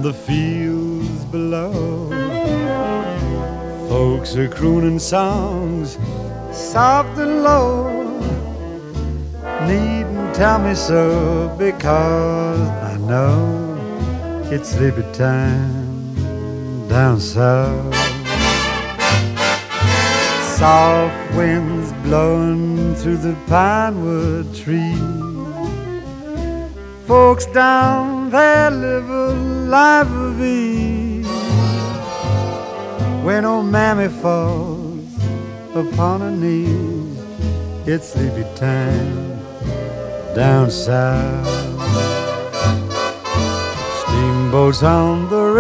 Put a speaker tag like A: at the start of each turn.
A: the fields below. Folks are crooning songs, soft and low. Needn't tell me so, because I know it's sleepy time down south. Soft winds blowing through the pinewood trees. Folks down there live a life of ease. When old mammy falls upon her knees, it's sleepy time down south. Steamboats on the